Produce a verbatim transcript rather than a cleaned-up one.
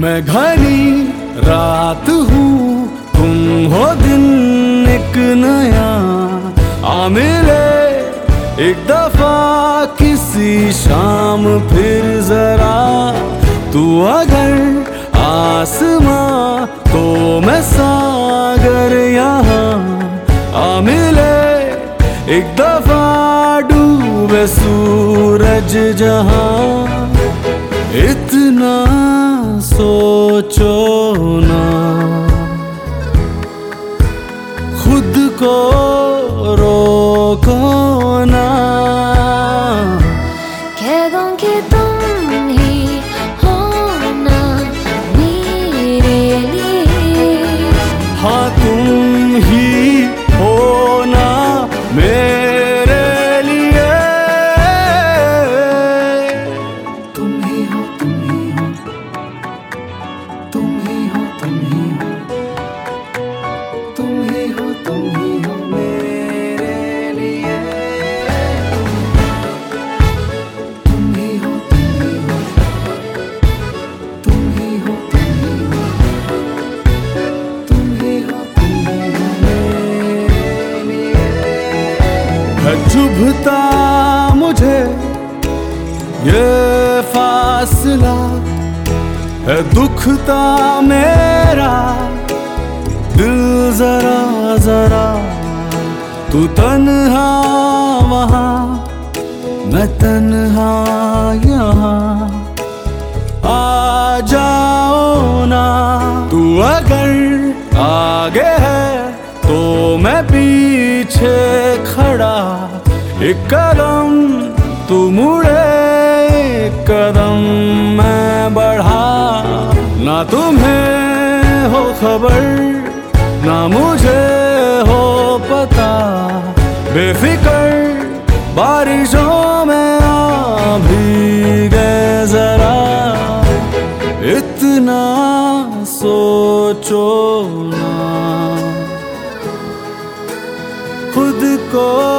मैं घनी रात हूँ, तुम हो दिन एक नया। आ मिले एक दफा किसी शाम फिर जरा, तू अगर आसमां तो मैं सागर यहाँ। आ मिले एक दफा डूबे सूरज जहाँ। इतना सोचो ना, खुद को रोको ना। कह दूं कि तुम ही हो ना मेरे लिए। हाँ तुम ही हो ना मेरे लिए। तुम ही हो, तुम ही हो, तुम ही हो, तुम ही हो, तुम ही हो, तुम ही हो मेरे लिए। तुम ही हो, तुम ही हो, तुम ही हो, तुम ही हो, तुम ही हो मेरे लिए। है चुभता मुझे ये फासला, है दुखता मेरा दिल जरा जरा। तू तन्हा वहाँ, मैं तन्हा यहाँ। आ जाओ ना, तू अगर आगे है तो मैं पीछे खड़ा। एक कदम तू मुड़े, एक कदम मैं बढ़ा। ना तुम्हें हो खबर, ना मुझे हो पता। बेफिक्र बारिशों में आ भीगे जरा। इतना सोचो ना, खुद को